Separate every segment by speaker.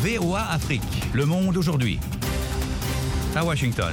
Speaker 1: VOA Afrique, Le Monde aujourd'hui. À Washington.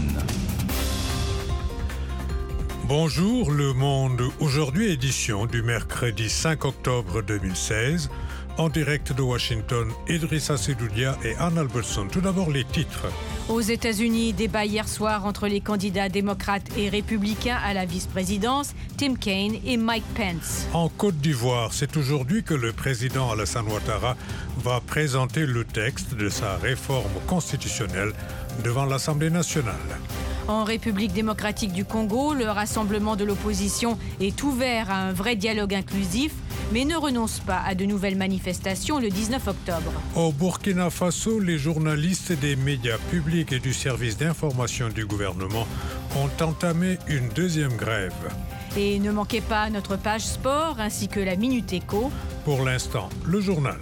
Speaker 2: Bonjour, Le Monde aujourd'hui, édition du mercredi 5 octobre 2016. En direct de Washington, Idrissa Sedoudia et Anne Albertson. Tout d'abord, les titres.
Speaker 3: Aux États-Unis, débat hier soir entre les candidats démocrates et républicains à la vice-présidence, Tim Kaine et Mike Pence.
Speaker 2: En Côte d'Ivoire, c'est aujourd'hui que le président Alassane Ouattara va présenter le texte de sa réforme constitutionnelle devant l'Assemblée nationale.
Speaker 3: En République démocratique du Congo, le rassemblement de l'opposition est ouvert à un vrai dialogue inclusif, mais ne renonce pas à de nouvelles manifestations le 19 octobre.
Speaker 2: Au Burkina Faso, les journalistes des médias publics et du service d'information du gouvernement ont entamé une deuxième grève.
Speaker 3: Et ne manquez pas notre page sport ainsi que la Minute Éco.
Speaker 2: Pour l'instant, le journal.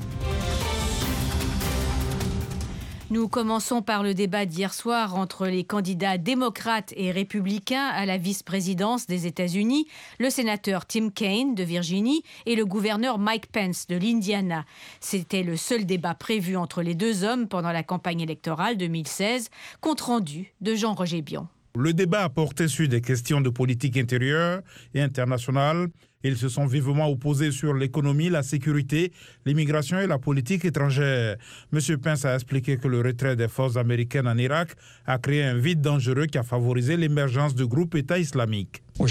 Speaker 3: Nous commençons par le débat d'hier soir entre les candidats démocrates et républicains à la vice-présidence des États-Unis, le sénateur Tim Kaine de Virginie et le gouverneur Mike Pence de l'Indiana. C'était le seul débat prévu entre les deux hommes pendant la campagne électorale 2016, compte rendu de Jean-Roger Bion.
Speaker 4: Le débat a porté sur des questions de politique intérieure et internationale. Ils se sont vivement opposés sur l'économie, la sécurité, l'immigration et la politique étrangère. M. Pence a expliqué que le retrait des forces américaines en Irak a créé un vide dangereux qui a favorisé l'émergence du groupe État islamique. M.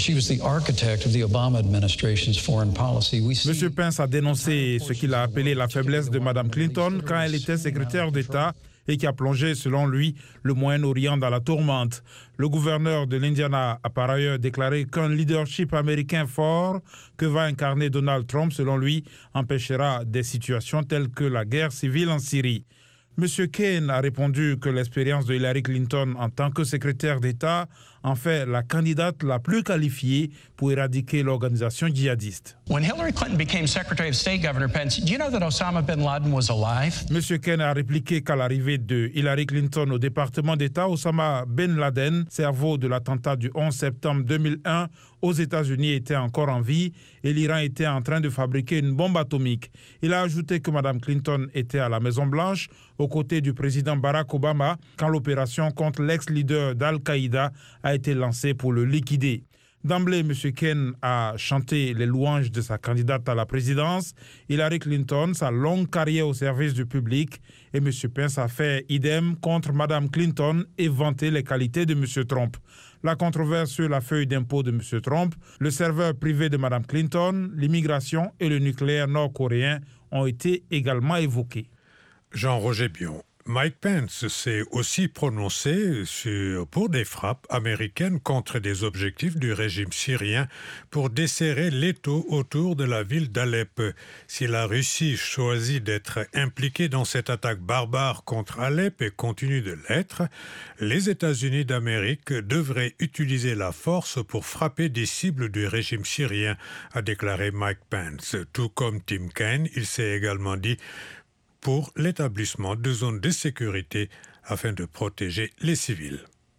Speaker 4: Pence a dénoncé ce qu'il a appelé la faiblesse de Mme Clinton quand elle était secrétaire d'État et qui a plongé, selon lui, le Moyen-Orient dans la tourmente. Le gouverneur de l'Indiana a par ailleurs déclaré qu'un leadership américain fort que va incarner Donald Trump, selon lui, empêchera des situations telles que la guerre civile en Syrie. M. Kaine a répondu que l'expérience de Hillary Clinton en tant que secrétaire d'État en fait la candidate la plus qualifiée pour éradiquer l'organisation djihadiste.
Speaker 5: When Hillary Clinton became Secretary of State, Governor Pence, do you know that Osama bin Laden was alive?
Speaker 4: M. Kaine a répliqué qu'à l'arrivée de Hillary Clinton au département d'État, Osama bin Laden, cerveau de l'attentat du 11 septembre 2001 aux États-Unis, était encore en vie et l'Iran était en train de fabriquer une bombe atomique. Il a ajouté que Mme Clinton était à la Maison-Blanche aux côtés du président Barack Obama quand l'opération contre l'ex-leader d'Al-Qaïda a été lancée pour le liquider. D'emblée, M. Kaine a chanté les louanges de sa candidate à la présidence, Hillary Clinton, sa longue carrière au service du public, et M. Pence a fait idem contre Mme Clinton et vanté les qualités de M. Trump. La controverse sur la feuille d'impôt de M. Trump, le serveur privé de Mme Clinton, l'immigration et le nucléaire nord-coréen ont été également évoqués.
Speaker 2: Jean-Roger Bion. Mike Pence s'est aussi prononcé pour des frappes américaines contre des objectifs du régime syrien pour desserrer l'étau autour de la ville d'Alep. Si la Russie choisit d'être impliquée dans cette attaque barbare contre Alep et continue de l'être, les États-Unis d'Amérique devraient utiliser la force pour frapper des cibles du régime syrien, a déclaré Mike Pence. Tout comme Tim Kaine, il s'est également dit pour l'établissement de zones de sécurité afin de protéger les civils.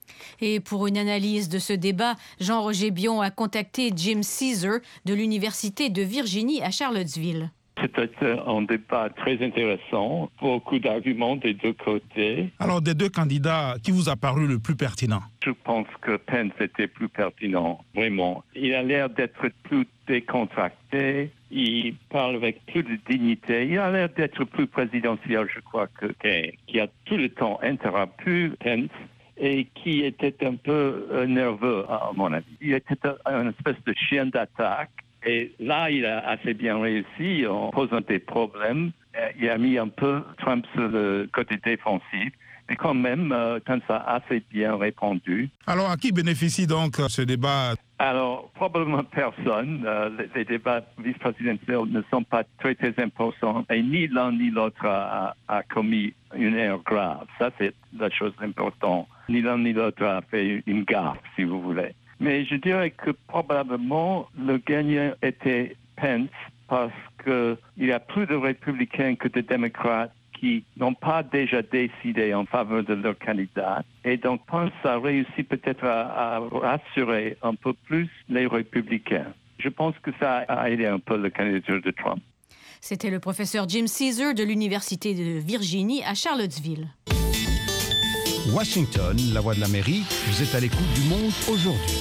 Speaker 3: Et pour une analyse de ce débat, Jean-Roger Bion a contacté Jim Caesar de l'Université de Virginie à Charlottesville.
Speaker 6: C'était un débat très intéressant, beaucoup d'arguments des deux côtés.
Speaker 4: Alors, des deux candidats, qui vous a paru le plus pertinent?
Speaker 6: Je pense que Pence était plus pertinent, vraiment. Il a l'air d'être plus décontracté, il parle avec plus de dignité, il a l'air d'être plus présidentiel, je crois, que Kaine, qui a tout le temps interrompu Pence et qui était un peu nerveux, à mon avis. Il était une espèce de chien d'attaque. Et là, il a assez bien réussi en posant des problèmes. Il a mis un peu Trump sur le côté défensif. Mais quand même, Pence a assez bien répondu.
Speaker 4: Alors, à qui bénéficie donc ce débat?
Speaker 6: Alors, probablement personne. Les débats vice-présidentiels ne sont pas très, très importants. Et ni l'un ni l'autre a commis une erreur grave. Ça, c'est la chose importante. Ni l'un ni l'autre a fait une gaffe, si vous voulez. Mais je dirais que probablement le gagnant était Pence parce qu'il y a plus de républicains que de démocrates qui n'ont pas déjà décidé en faveur de leur candidat. Et donc Pence a réussi peut-être à rassurer un peu plus les républicains. Je pense que ça a aidé un peu la candidature de Trump.
Speaker 3: C'était le professeur Jim Caesar de l'Université de Virginie à Charlottesville.
Speaker 1: Washington, la voix de l'Amérique, vous êtes à l'écoute du Monde aujourd'hui.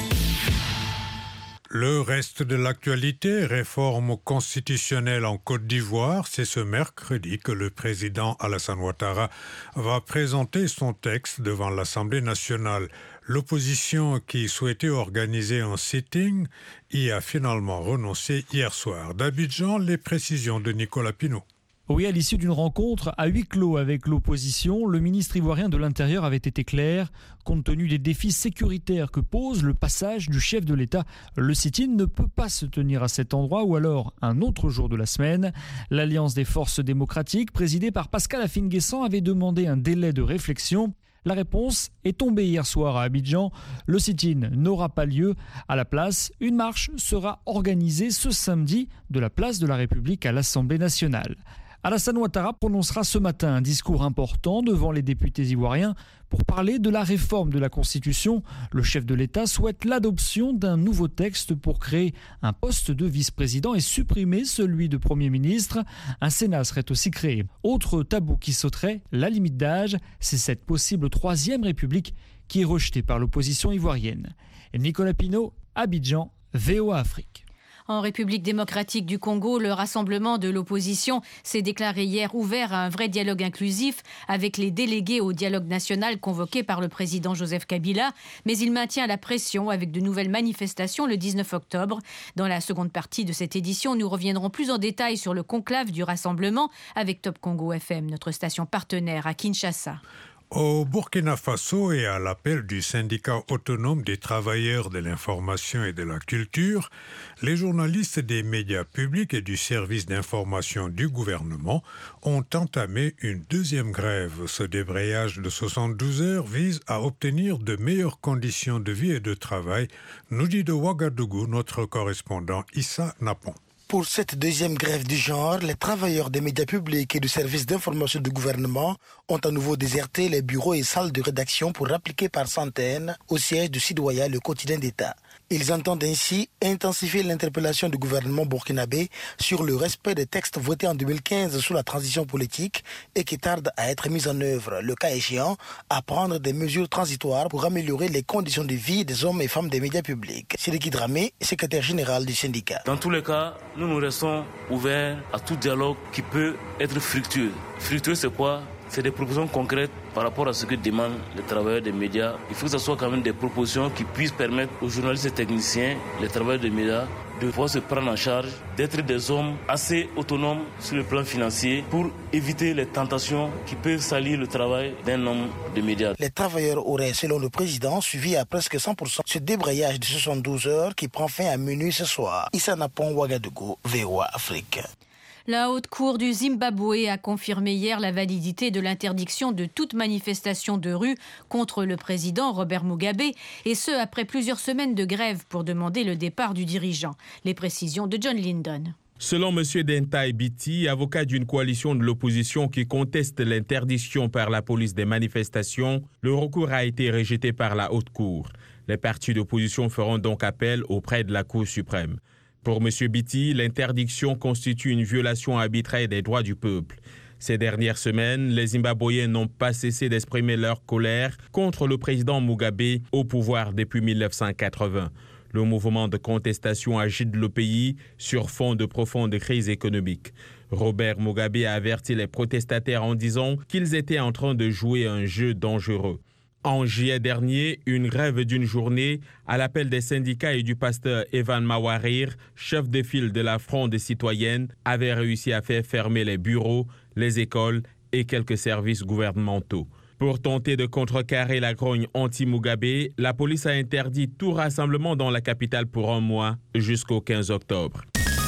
Speaker 2: Le reste de l'actualité, réforme constitutionnelle en Côte d'Ivoire, c'est ce mercredi que le président Alassane Ouattara va présenter son texte devant l'Assemblée nationale. L'opposition qui souhaitait organiser un sitting y a finalement renoncé hier soir. D'Abidjan, les précisions de Nicolas Pinault.
Speaker 7: Oui, à l'issue d'une rencontre à huis clos avec l'opposition, le ministre ivoirien de l'Intérieur avait été clair. Compte tenu des défis sécuritaires que pose le passage du chef de l'État, le sit-in ne peut pas se tenir à cet endroit ou alors un autre jour de la semaine. L'Alliance des forces démocratiques, présidée par Pascal Affi-N'Guessan, avait demandé un délai de réflexion. La réponse est tombée hier soir à Abidjan. Le sit-in n'aura pas lieu. À la place, une marche sera organisée ce samedi de la place de la République à l'Assemblée nationale. Alassane Ouattara prononcera ce matin un discours important devant les députés ivoiriens pour parler de la réforme de la Constitution. Le chef de l'État souhaite l'adoption d'un nouveau texte pour créer un poste de vice-président et supprimer celui de Premier ministre. Un Sénat serait aussi créé. Autre tabou qui sauterait, la limite d'âge, c'est cette possible troisième république qui est rejetée par l'opposition ivoirienne. Nicolas Pinault, Abidjan, VOA Afrique.
Speaker 3: En République démocratique du Congo, le rassemblement de l'opposition s'est déclaré hier ouvert à un vrai dialogue inclusif avec les délégués au dialogue national convoqués par le président Joseph Kabila. Mais il maintient la pression avec de nouvelles manifestations le 19 octobre. Dans la seconde partie de cette édition, nous reviendrons plus en détail sur le conclave du rassemblement avec Top Congo FM, notre station partenaire à Kinshasa.
Speaker 2: Au Burkina Faso et à l'appel du syndicat autonome des travailleurs de l'information et de la culture, les journalistes des médias publics et du service d'information du gouvernement ont entamé une deuxième grève. Ce débrayage de 72 heures vise à obtenir de meilleures conditions de vie et de travail, nous dit de Ouagadougou notre correspondant Issa Napon.
Speaker 8: Pour cette deuxième grève du genre, les travailleurs des médias publics et du service d'information du gouvernement ont à nouveau déserté les bureaux et salles de rédaction pour appliquer par centaines au siège du Sidoya, le quotidien d'État. Ils entendent ainsi intensifier l'interpellation du gouvernement burkinabé sur le respect des textes votés en 2015 sous la transition politique et qui tardent à être mis en œuvre, le cas échéant, à prendre des mesures transitoires pour améliorer les conditions de vie des hommes et femmes des médias publics. Sidiki Dramé, secrétaire général du syndicat.
Speaker 9: Dans tous les cas, nous restons ouverts à tout dialogue qui peut être fructueux. Fructueux, c'est quoi ? C'est des propositions concrètes par rapport à ce que demandent les travailleurs des médias. Il faut que ce soit quand même des propositions qui puissent permettre aux journalistes et techniciens, les travailleurs des médias, de pouvoir se prendre en charge, d'être des hommes assez autonomes sur le plan financier pour éviter les tentations qui peuvent salir le travail d'un homme de médias.
Speaker 8: Les travailleurs auraient, selon le président, suivi à presque 100% ce débrayage de 72 heures qui prend fin à minuit ce soir. Issa Napon, Ouagadougou, VOA Afrique.
Speaker 3: La Haute Cour du Zimbabwe a confirmé hier la validité de l'interdiction de toute manifestation de rue contre le président Robert Mugabe, et ce après plusieurs semaines de grève pour demander le départ du dirigeant. Les précisions de John Lyndon.
Speaker 4: Selon M. Dentai Biti, avocat d'une coalition de l'opposition qui conteste l'interdiction par la police des manifestations, le recours a été rejeté par la Haute Cour. Les partis d'opposition feront donc appel auprès de la Cour suprême. Pour M. Biti, l'interdiction constitue une violation arbitraire des droits du peuple. Ces dernières semaines, les Zimbabwéens n'ont pas cessé d'exprimer leur colère contre le président Mugabe au pouvoir depuis 1980. Le mouvement de contestation agite le pays sur fond de profonde crise économique. Robert Mugabe a averti les protestataires en disant qu'ils étaient en train de jouer un jeu dangereux. En juillet dernier, une grève d'une journée à l'appel des syndicats et du pasteur Evan Mawarir, chef de file de la Fronde citoyenne, avait réussi à faire fermer les bureaux, les écoles et quelques services gouvernementaux. Pour tenter de contrecarrer la grogne anti-Mugabe, la police a interdit tout rassemblement dans la capitale pour un mois jusqu'au 15 octobre.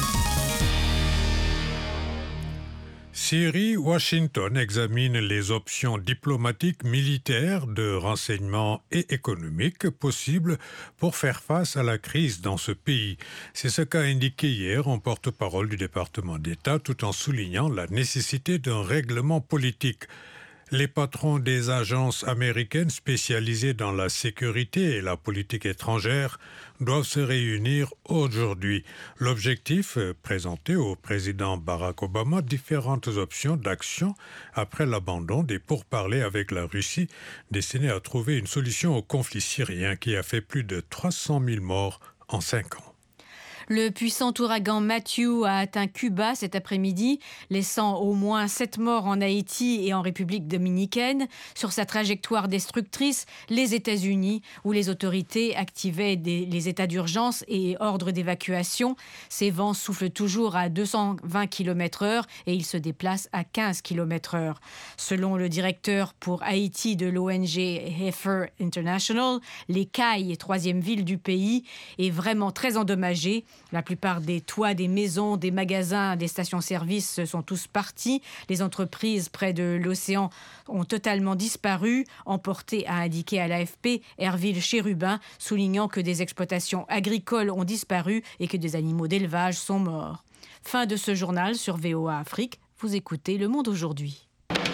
Speaker 2: Syrie, Washington examine les options diplomatiques, militaires, de renseignement et économiques possibles pour faire face à la crise dans ce pays. C'est ce qu'a indiqué hier un porte-parole du département d'État tout en soulignant la nécessité d'un règlement politique. Les patrons des agences américaines spécialisées dans la sécurité et la politique étrangère doivent se réunir aujourd'hui. L'objectif, présenter au président Barack Obama différentes options d'action après l'abandon des pourparlers avec la Russie, destinés à trouver une solution au conflit syrien qui a fait plus de 300 000 morts en 5 ans.
Speaker 3: Le puissant ouragan Matthew a atteint Cuba cet après-midi, laissant au moins 7 morts en Haïti et en République dominicaine. Sur sa trajectoire destructrice, les États-Unis, où les autorités activaient les états d'urgence et ordres d'évacuation. Ces vents soufflent toujours à 220 km/h et ils se déplacent à 15 km/h. Selon le directeur pour Haïti de l'ONG Heifer International, les Cayes, troisième ville du pays, est vraiment très endommagée. La plupart des toits des maisons, des magasins, des stations-service sont tous partis. Les entreprises près de l'océan ont totalement disparu, emportées, a indiqué à l'AFP Herville Chérubin, soulignant que des exploitations agricoles ont disparu et que des animaux d'élevage sont morts. Fin de ce journal sur VOA Afrique. Vous écoutez Le Monde aujourd'hui.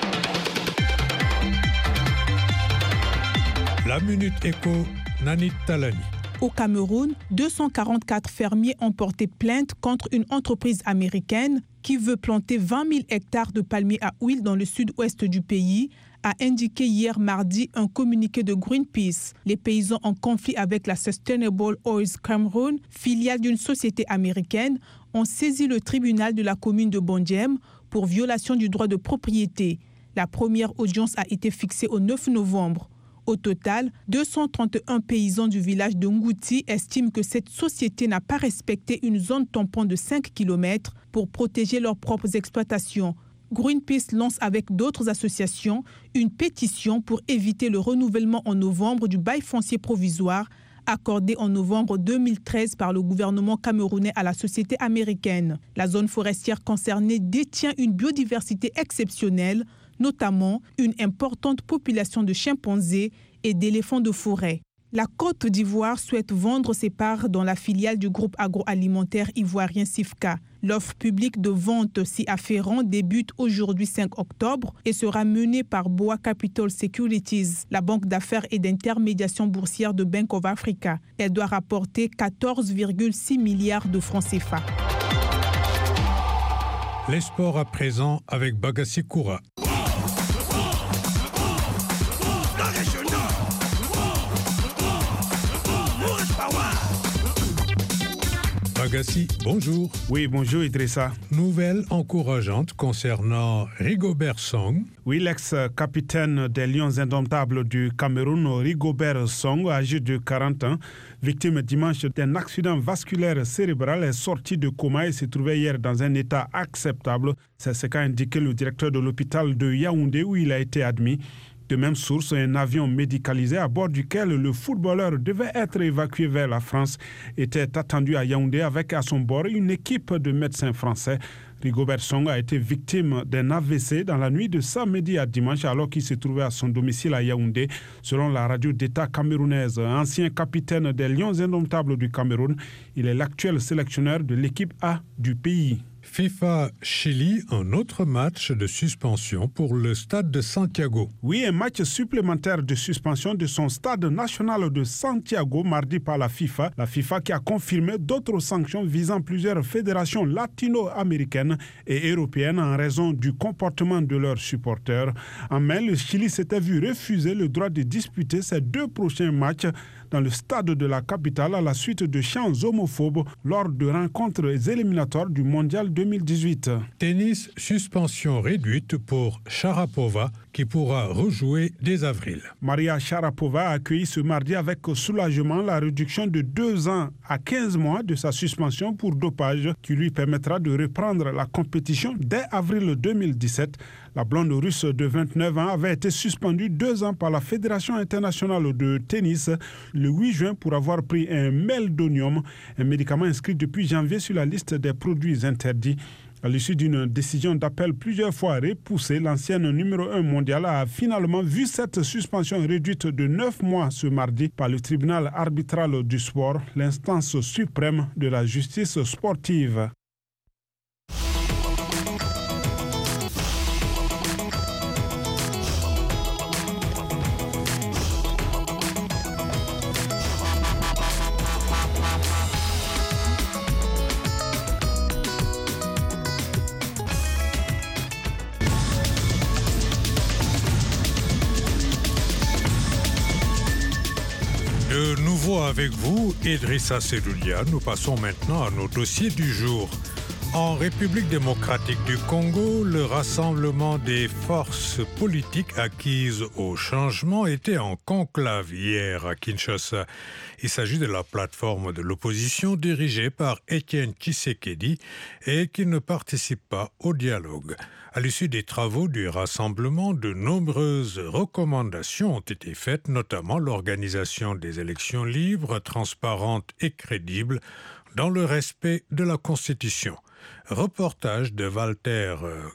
Speaker 2: La Minute Éco, Nanit Talani.
Speaker 10: Au Cameroun, 244 fermiers ont porté plainte contre une entreprise américaine qui veut planter 20 000 hectares de palmiers à huile dans le sud-ouest du pays, a indiqué hier mardi un communiqué de Greenpeace. Les paysans en conflit avec la Sustainable Oils Cameroun, filiale d'une société américaine, ont saisi le tribunal de la commune de Bondjem pour violation du droit de propriété. La première audience a été fixée au 9 novembre. Au total, 231 paysans du village de Ngouti estiment que cette société n'a pas respecté une zone tampon de 5 km pour protéger leurs propres exploitations. Greenpeace lance avec d'autres associations une pétition pour éviter le renouvellement en novembre du bail foncier provisoire accordé en novembre 2013 par le gouvernement camerounais à la société américaine. La zone forestière concernée détient une biodiversité exceptionnelle, notamment une importante population de chimpanzés et d'éléphants de forêt. La Côte d'Ivoire souhaite vendre ses parts dans la filiale du groupe agroalimentaire ivoirien Sifka. L'offre publique de vente s'y afférent débute aujourd'hui 5 octobre et sera menée par Boa Capital Securities, la banque d'affaires et d'intermédiation boursière de Bank of Africa. Elle doit rapporter 14,6 milliards de francs CFA.
Speaker 2: Les sports à présent avec Bagassi Koura. Bagassi, bonjour.
Speaker 4: Oui, bonjour Idrissa.
Speaker 2: Nouvelle encourageante concernant Rigobert Song.
Speaker 4: Oui, l'ex-capitaine des Lions indomptables du Cameroun, Rigobert Song, âgé de 40 ans, victime dimanche d'un accident vasculaire cérébral, est sorti de coma et s'est trouvé hier dans un état acceptable. C'est ce qu'a indiqué le directeur de l'hôpital de Yaoundé où il a été admis. De même source, un avion médicalisé à bord duquel le footballeur devait être évacué vers la France était attendu à Yaoundé avec à son bord une équipe de médecins français. Rigobert Song a été victime d'un AVC dans la nuit de samedi à dimanche alors qu'il se trouvait à son domicile à Yaoundé. Selon la radio d'État camerounaise, ancien capitaine des Lions indomptables du Cameroun, il est l'actuel sélectionneur de l'équipe A du pays.
Speaker 2: FIFA-Chili, un autre match de suspension pour le stade de Santiago.
Speaker 4: Oui, un match supplémentaire de suspension de son stade national de Santiago mardi par la FIFA. La FIFA qui a confirmé d'autres sanctions visant plusieurs fédérations latino-américaines et européennes en raison du comportement de leurs supporters. En mai, le Chili s'était vu refuser le droit de disputer ses 2 prochains matchs dans le stade de la capitale à la suite de chants homophobes lors de rencontres éliminatoires du Mondial 2018.
Speaker 2: Tennis, suspension réduite pour Sharapova qui pourra rejouer dès avril.
Speaker 4: Maria Sharapova a accueilli ce mardi avec soulagement la réduction de 2 ans à 15 mois de sa suspension pour dopage qui lui permettra de reprendre la compétition dès avril 2017. La blonde russe de 29 ans avait été suspendue 2 ans par la Fédération internationale de tennis le 8 juin pour avoir pris un meldonium, un médicament inscrit depuis janvier sur la liste des produits interdits. À l'issue d'une décision d'appel plusieurs fois repoussée, l'ancienne numéro 1 mondiale a finalement vu cette suspension réduite de 9 mois ce mardi par le tribunal arbitral du sport, l'instance suprême de la justice sportive.
Speaker 2: De nouveau avec vous, Idrissa Seloulia. Nous passons maintenant à nos dossiers du jour. En République démocratique du Congo, le rassemblement des forces politiques acquises au changement était en conclave hier à Kinshasa. Il s'agit de la plateforme de l'opposition dirigée par Étienne Tshisekedi et qui ne participe pas au dialogue. À l'issue des travaux du rassemblement, de nombreuses recommandations ont été faites, notamment l'organisation des élections libres, transparentes et crédibles dans le respect de la Constitution. Reportage de Walter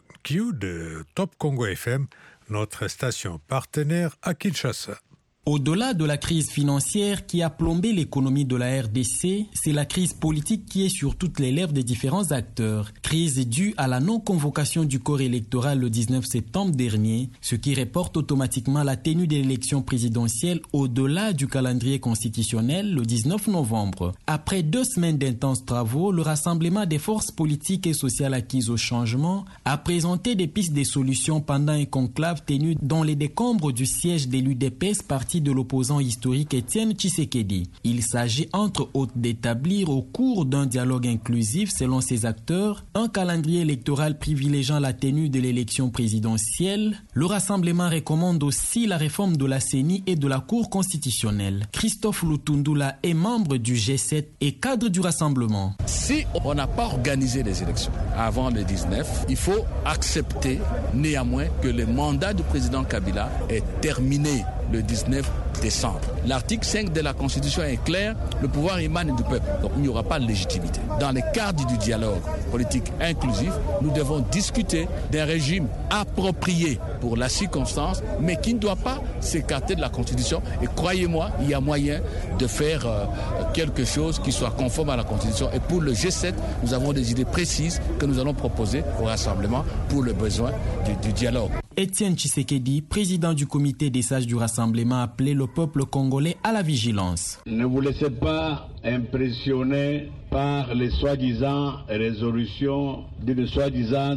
Speaker 2: Q de Top Congo FM, notre station partenaire à Kinshasa.
Speaker 11: Au-delà de la crise financière qui a plombé l'économie de la RDC, c'est la crise politique qui est sur toutes les lèvres des différents acteurs. Crise due à la non-convocation du corps électoral le 19 septembre dernier, ce qui reporte automatiquement la tenue de l'élection présidentielle au-delà du calendrier constitutionnel le 19 novembre. Après 2 semaines d'intenses travaux, le rassemblement des forces politiques et sociales acquises au changement a présenté des pistes de solutions pendant un conclave tenu dans les décombres du siège de l'UDPS, parti de l'opposant historique Étienne Tshisekedi. Il s'agit entre autres d'établir au cours d'un dialogue inclusif selon ses acteurs un calendrier électoral privilégiant la tenue de l'élection présidentielle. Le rassemblement recommande aussi la réforme de la CENI et de la Cour constitutionnelle. Christophe Lutundula est membre du G7 et cadre du rassemblement.
Speaker 12: Si on n'a pas organisé les élections avant le 19, il faut accepter néanmoins que le mandat du président Kabila est terminé le 19 décembre. L'article 5 de la Constitution est clair, le pouvoir émane du peuple, donc il n'y aura pas de légitimité. Dans le cadre du dialogue politique inclusif, nous devons discuter d'un régime approprié pour la circonstance, mais qui ne doit pas s'écarter de la Constitution. Et croyez-moi, il y a moyen de faire quelque chose qui soit conforme à la Constitution. Et pour le G7, nous avons des idées précises que nous allons proposer au rassemblement pour le besoin du dialogue.
Speaker 11: Étienne Tshisekedi, président du comité des sages du rassemblement, a appelé le peuple congolais à la vigilance.
Speaker 13: Ne vous laissez pas impressionner par les soi-disant résolutions d'une soi-disant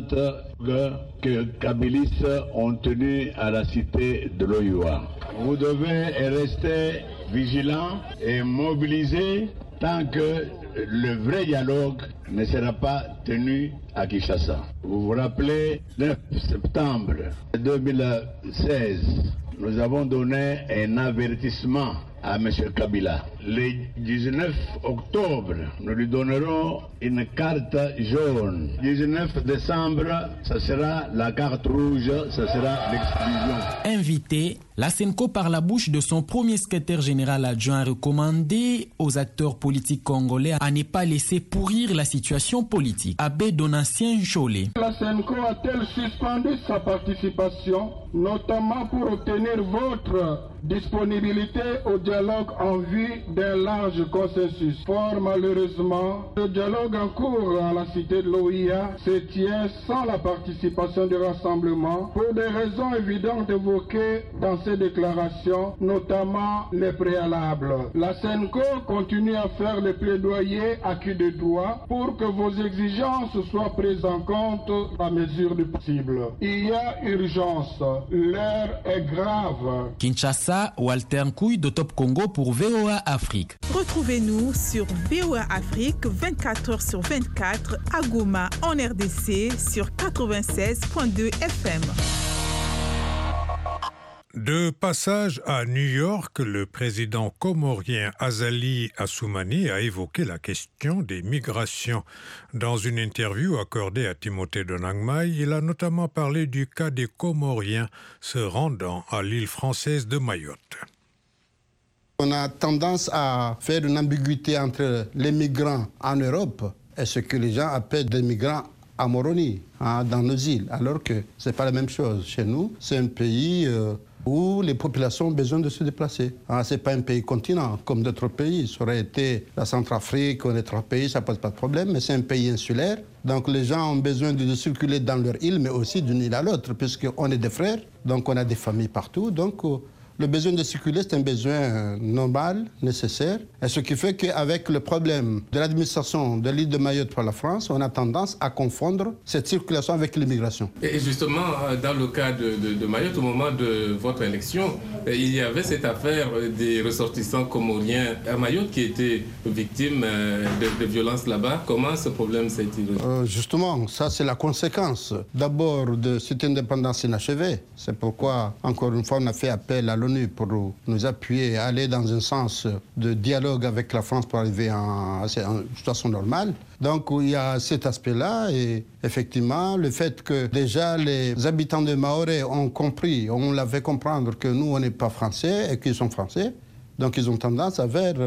Speaker 13: que Kabilistes ont tenues à la cité de l'OUA. Vous devez rester vigilants et mobilisés tant que le vrai dialogue ne sera pas tenu à Kinshasa. Vous vous rappelez, le 9 septembre 2016, nous avons donné un avertissement à M. Kabila. Le 19 octobre, nous lui donnerons une carte jaune. Le 19 décembre, ce sera la carte rouge, ce sera l'exclusion.
Speaker 11: Invité, la SENCO, par la bouche de son premier secrétaire général adjoint, a recommandé aux acteurs politiques congolais à ne pas laisser pourrir la situation politique. Abbé Donatien Cholet.
Speaker 14: La SENCO a-t-elle suspendu sa participation, notamment pour obtenir votre disponibilité au dialogue en vue d'un large consensus? Fort malheureusement, le dialogue en cours à la cité de l'OIA se tient sans la participation du rassemblement pour des raisons évidentes évoquées dans ces déclarations, notamment les préalables. La SENCO continue à faire le plaidoyer à cul de doigt pour que vos exigences soient prises en compte à mesure du possible. Il y a urgence, l'heure est grave.
Speaker 11: Kinshasa, Walter Nkouy de Top Congo pour VOA Afrique.
Speaker 10: Retrouvez-nous sur VOA Afrique 24h/24 à Goma en RDC sur 96.2 FM.
Speaker 2: De passage à New York, le président comorien Azali Assoumani a évoqué la question des migrations. Dans une interview accordée à Timothée Donangmai, il a notamment parlé du cas des Comoriens se rendant à l'île française de Mayotte.
Speaker 15: On a tendance à faire une ambiguïté entre les migrants en Europe et ce que les gens appellent des migrants à Moroni, dans nos îles, alors que ce n'est pas la même chose. Chez nous, c'est un pays où les populations ont besoin de se déplacer. Ce n'est pas un pays continent comme d'autres pays. Ça aurait été la Centrafrique ou d'autres pays, ça ne pose pas de problème, mais c'est un pays insulaire. Donc les gens ont besoin de circuler dans leur île, mais aussi d'une île à l'autre, puisqu'on est des frères, donc on a des familles partout. Donc Le besoin de circuler, c'est un besoin normal, nécessaire. Et ce qui fait qu'avec le problème de l'administration de l'île de Mayotte par la France, on a tendance à confondre cette circulation avec l'immigration.
Speaker 16: Et justement, dans le cas de Mayotte, au moment de votre élection, il y avait cette affaire des ressortissants comoriens à Mayotte qui étaient victimes de violences là-bas. Comment ce problème s'est-il résolu?
Speaker 15: Justement, ça c'est la conséquence d'abord de cette indépendance inachevée. C'est pourquoi, encore une fois, on a fait appel à l'ONU pour nous appuyer et aller dans un sens de dialogue avec la France pour arriver à une situation normale. Donc il y a cet aspect-là et effectivement le fait que déjà les habitants de Mahorais ont compris, on l'a fait comprendre que nous on n'est pas français et qu'ils sont français, donc ils ont tendance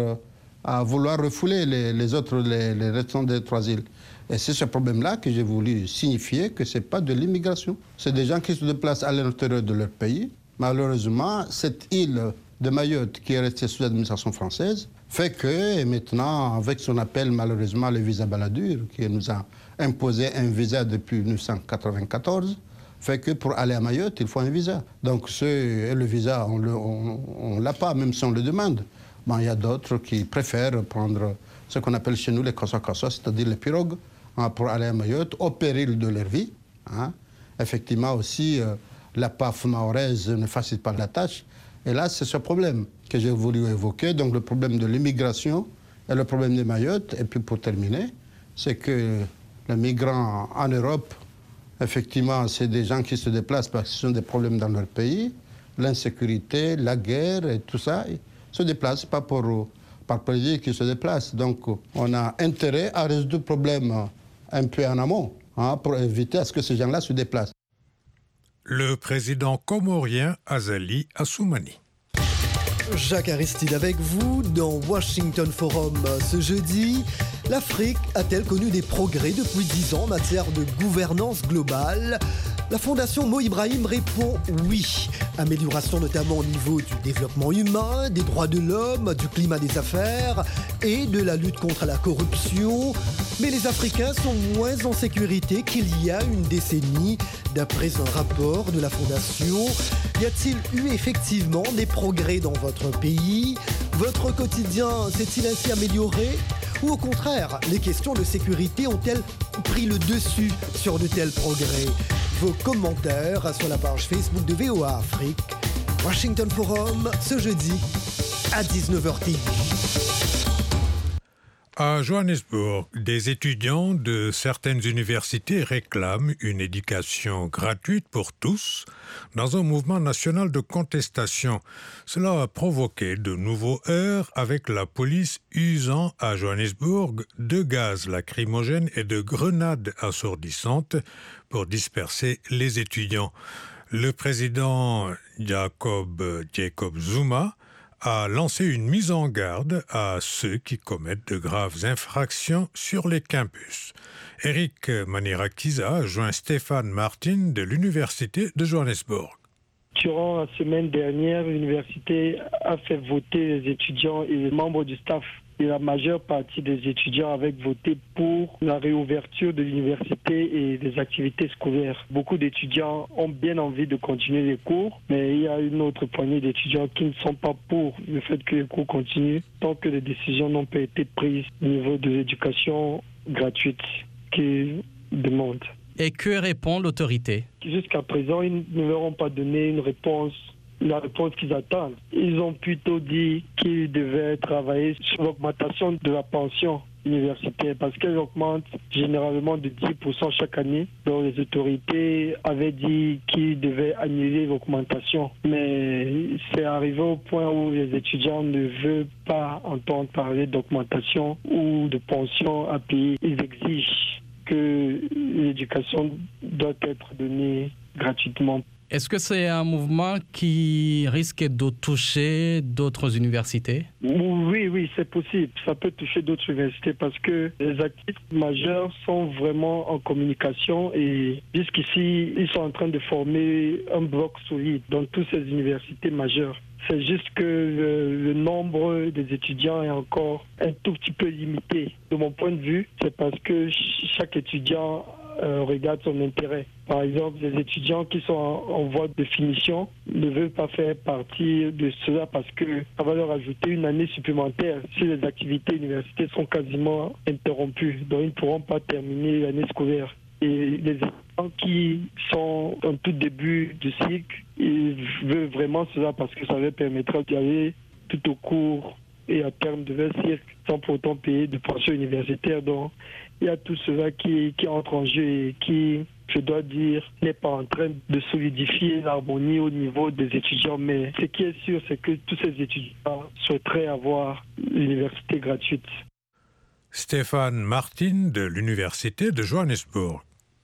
Speaker 15: à vouloir refouler les autres, les restants des trois îles. Et c'est ce problème-là que j'ai voulu signifier que ce n'est pas de l'immigration. C'est des gens qui se déplacent à l'intérieur de leur pays. Malheureusement, cette île de Mayotte qui est restée sous l'administration française fait que maintenant, avec ce qu'on appelle malheureusement le visa Balladur, qui nous a imposé un visa depuis 1994, fait que pour aller à Mayotte, il faut un visa. Donc le visa, on ne l'a pas, même si on le demande. Bon, il y a d'autres qui préfèrent prendre ce qu'on appelle chez nous les kassa-kassa, c'est-à-dire les pirogues, pour aller à Mayotte, au péril de leur vie. Effectivement aussi, la PAF mahoraise ne facilite pas la tâche. Et là, c'est ce problème que j'ai voulu évoquer, donc le problème de l'immigration et le problème de Mayotte. Et puis pour terminer, c'est que les migrants en Europe, effectivement, c'est des gens qui se déplacent parce qu'ils ont des problèmes dans leur pays, l'insécurité, la guerre et tout ça, ils se déplacent pas par plaisir qu'ils se déplacent. Donc on a intérêt à résoudre le problème un peu en amont, pour éviter à ce que ces gens-là se déplacent.
Speaker 2: Le président comorien Azali Assoumani.
Speaker 17: Jacques Aristide avec vous dans Washington Forum ce jeudi. L'Afrique a-t-elle connu des progrès depuis 10 ans en matière de gouvernance globale? La Fondation Mo Ibrahim répond oui. Amélioration notamment au niveau du développement humain, des droits de l'homme, du climat des affaires et de la lutte contre la corruption. Mais les Africains sont moins en sécurité qu'il y a une décennie, d'après un rapport de la Fondation. Y a-t-il eu effectivement des progrès dans votre pays? Votre quotidien s'est-il ainsi amélioré? Ou au contraire, les questions de sécurité ont-elles pris le dessus sur de tels progrès? Vos commentaires sur la page Facebook de VOA Afrique. Washington Forum, ce jeudi à 19h10.
Speaker 2: À Johannesburg, des étudiants de certaines universités réclament une éducation gratuite pour tous dans un mouvement national de contestation. Cela a provoqué de nouveaux heurts avec la police usant à Johannesburg de gaz lacrymogène et de grenades assourdissantes pour disperser les étudiants. Le président Jacob Zuma a lancé une mise en garde à ceux qui commettent de graves infractions sur les campus. Eric Manirakiza a joint Stéphane Martin de l'Université de Johannesburg.
Speaker 18: Durant la semaine dernière, l'université a fait voter les étudiants et les membres du staff. Et la majeure partie des étudiants avaient voté pour la réouverture de l'université et des activités scolaires. Beaucoup d'étudiants ont bien envie de continuer les cours, mais il y a une autre poignée d'étudiants qui ne sont pas pour le fait que les cours continuent tant que les décisions n'ont pas été prises au niveau de l'éducation gratuite qu'ils demandent.
Speaker 19: Et que répond l'autorité?
Speaker 18: Jusqu'à présent, ils ne leur ont pas donné la réponse qu'ils attendent. Ils ont plutôt dit qu'ils devaient travailler sur l'augmentation de la pension universitaire parce qu'elle augmente généralement de 10% chaque année. Donc les autorités avaient dit qu'ils devaient annuler l'augmentation. Mais c'est arrivé au point où les étudiants ne veulent pas entendre parler d'augmentation ou de pension à payer. Ils exigent que l'éducation doit être donnée gratuitement.
Speaker 19: Est-ce que c'est un mouvement qui risque de toucher d'autres universités?
Speaker 18: Oui, c'est possible. Ça peut toucher d'autres universités parce que les actifs majeurs sont vraiment en communication et jusqu'ici, ils sont en train de former un bloc solide dans toutes ces universités majeures. C'est juste que le nombre des étudiants est encore un tout petit peu limité. De mon point de vue, c'est parce que chaque étudiant regarde son intérêt. Par exemple, les étudiants qui sont en voie de finition ne veulent pas faire partie de cela parce que ça va leur ajouter une année supplémentaire si les activités universitaires sont quasiment interrompues. Donc, ils ne pourront pas terminer l'année scolaire. Et les étudiants qui sont en tout début du cycle, ils veulent vraiment cela parce que ça leur permettra d'y aller tout au cours et à terme de leur cycle sans pour autant payer de pension universitaire. Donc, il y a tout cela qui entre en jeu et qui, je dois dire, n'est pas en train de solidifier l'harmonie au niveau des étudiants. Mais ce qui est sûr, c'est que tous ces étudiants souhaiteraient avoir l'université gratuite.
Speaker 2: Stéphane Martin de l'Université de Johannesburg.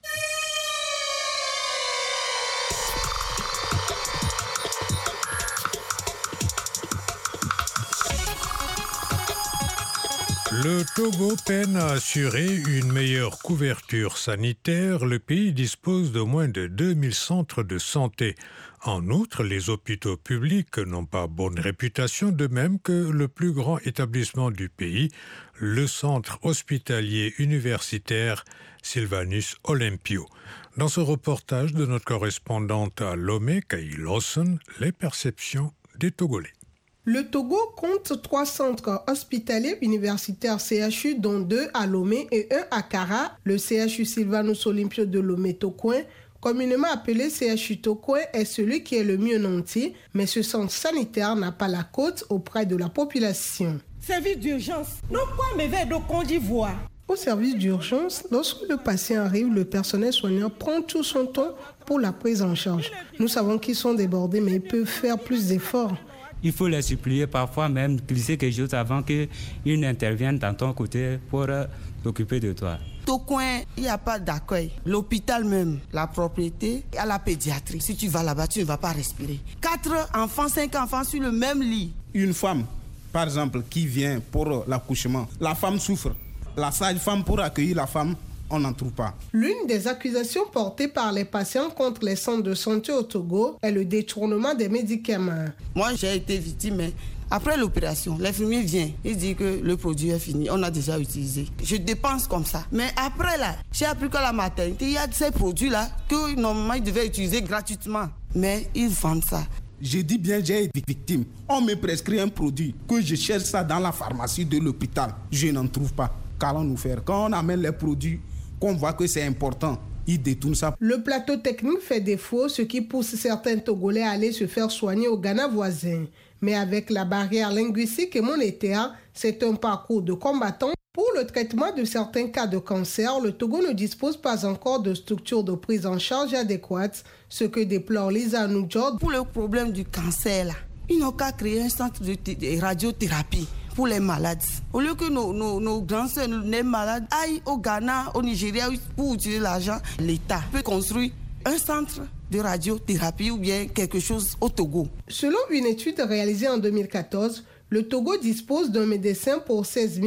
Speaker 2: Le Togo peine à assurer une meilleure couverture sanitaire. Le pays dispose de moins de 2000 centres de santé. En outre, les hôpitaux publics n'ont pas bonne réputation, de même que le plus grand établissement du pays, le centre hospitalier universitaire Sylvanus Olympio. Dans ce reportage de notre correspondante à Lomé, Kay Lawson, les perceptions des Togolais.
Speaker 20: Le Togo compte 3 centres hospitaliers universitaires CHU, dont 2 à Lomé et 1 à Kara. Le CHU Sylvanus Olympio de Lomé-Tokouin, communément appelé CHU Tokouin, est celui qui est le mieux nanti, mais ce centre sanitaire n'a pas la cote auprès de la population.
Speaker 21: Service d'urgence, nous quoi me faire de Côte d'Ivoire.
Speaker 20: Au service d'urgence, lorsque le patient arrive, le personnel soignant prend tout son temps pour la prise en charge. Nous savons qu'ils sont débordés, mais ils peuvent faire plus d'efforts.
Speaker 22: Il faut les supplier, parfois même glisser quelque chose avant qu'ils n'interviennent dans ton côté pour s'occuper de toi.
Speaker 21: Au coin, il n'y a pas d'accueil. L'hôpital même, la propriété, il y a la pédiatrie. Si tu vas là-bas, tu ne vas pas respirer. 4 enfants, 5 enfants sur le même lit.
Speaker 23: Une femme, par exemple, qui vient pour l'accouchement, la femme souffre. La sage-femme pour accueillir la femme, on n'en trouve pas.
Speaker 20: L'une des accusations portées par les patients contre les centres de santé au Togo est le détournement des médicaments.
Speaker 21: Moi, j'ai été victime. Après l'opération, l'infirmier vient, il dit que le produit est fini, on a déjà utilisé. Je dépense comme ça. Mais après là, j'ai appris qu'à la maternité, il y a ces produits-là que normalement ils devaient utiliser gratuitement. Mais ils vendent ça.
Speaker 23: Je dis bien, j'ai été victime. On me prescrit un produit, que je cherche ça dans la pharmacie de l'hôpital. Je n'en trouve pas. Qu'allons-nous faire? Quand on amène les produits, qu'on voit que c'est important, ils détournent ça.
Speaker 20: Le plateau technique fait défaut, ce qui pousse certains Togolais à aller se faire soigner au Ghana voisin. Mais avec la barrière linguistique et monétaire, c'est un parcours de combattant. Pour le traitement de certains cas de cancer, le Togo ne dispose pas encore de structures de prise en charge adéquates, ce que déplore Lisa Noudjord.
Speaker 21: Pour le problème du cancer, là, ils n'ont qu'à créer un centre de radiothérapie pour les malades. Au lieu que nos grands-sœurs, les malades, aillent au Ghana, au Nigeria, pour utiliser l'argent, l'État peut construire un centre de radiothérapie ou bien quelque chose au Togo.
Speaker 20: Selon une étude réalisée en 2014, le Togo dispose d'un médecin pour 16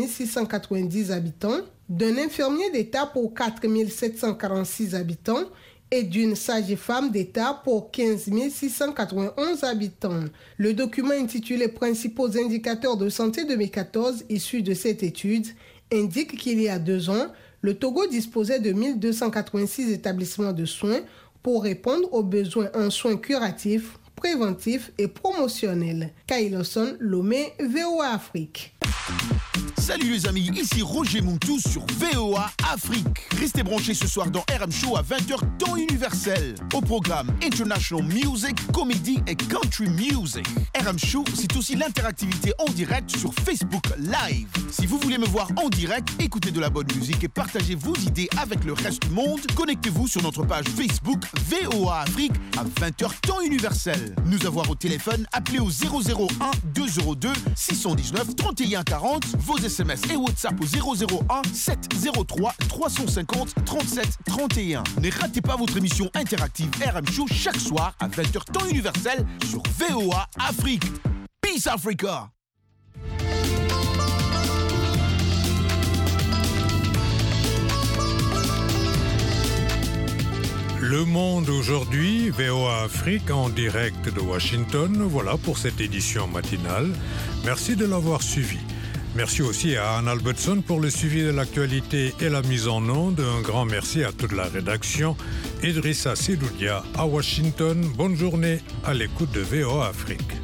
Speaker 20: 690 habitants, d'un infirmier d'État pour 4 746 habitants et d'une sage-femme d'État pour 15 691 habitants. Le document intitulé « Principaux indicateurs de santé 2014 » issu de cette étude indique qu'il y a 2 ans, le Togo disposait de 1286 établissements de soins pour répondre aux besoins en soins curatifs, préventifs et promotionnels. Kay Lawson, Lomé, VOA Afrique.
Speaker 24: Salut les amis, ici Roger Mountou sur VOA Afrique. Restez branchés ce soir dans RM Show à 20h temps universel. Au programme International Music, Comedy et Country Music. RM Show, c'est aussi l'interactivité en direct sur Facebook Live. Si vous voulez me voir en direct, écoutez de la bonne musique et partagez vos idées avec le reste du monde, connectez-vous sur notre page Facebook VOA Afrique à 20h temps universel. Nous avoir au téléphone, appelez au 001 202 619 31 40, vos SMS et WhatsApp au 001 703 350 37 31. Ne ratez pas votre émission interactive RM Show chaque soir à 20h temps universel sur VOA Afrique. Peace Africa!
Speaker 2: Le Monde aujourd'hui, VOA Afrique en direct de Washington. Voilà pour cette édition matinale. Merci de l'avoir suivi. Merci aussi à Anne Albertson pour le suivi de l'actualité et la mise en onde. Un grand merci à toute la rédaction. Idrissa Sidoudia à Washington. Bonne journée à l'écoute de VOA Afrique.